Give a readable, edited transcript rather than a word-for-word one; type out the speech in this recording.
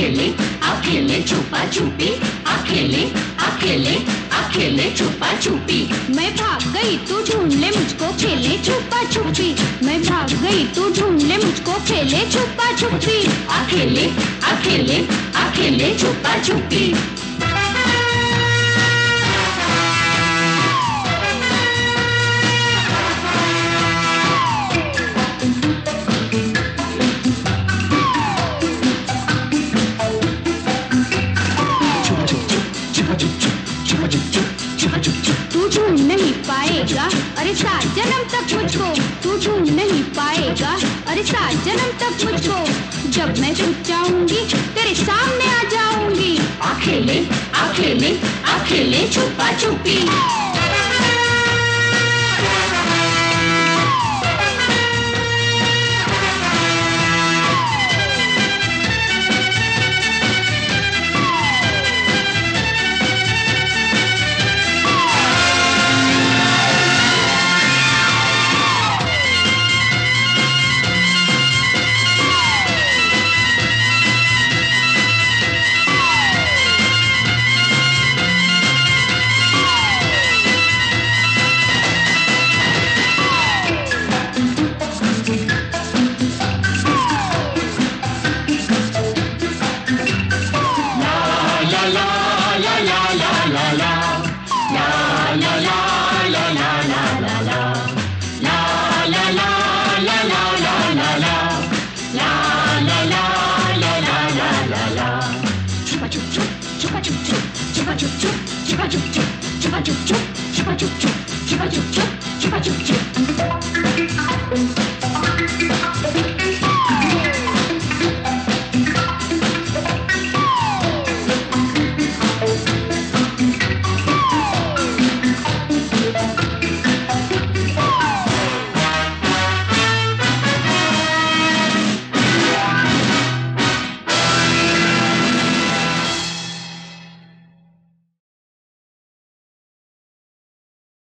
अकेले अकेले छुपा छुपी, अकेले अकेले अकेले छुपा छुपी। मैं भाग गई तू ढूंढ ले मुझको खेले छुपा छुपी, मैं भाग गई तू ढूंढ ले मुझको खेले छुपा छुपी। अकेले अकेले अकेले छुपा छुपी। तू ढूंढ नहीं पाएगा अरे 7 जन्म तक मुझको, तू ढूंढ नहीं पाएगा अरे 7 जन्म तक मुझको। जब मैं छुप जाऊंगी तेरे सामने आ जाऊंगी। अकेले अकेले अकेले छुपा छुपी। Chupa chup chup, chupa chup chup, chupa chup chup, chupa chup chup, chupa chup chup, chupa chup chup.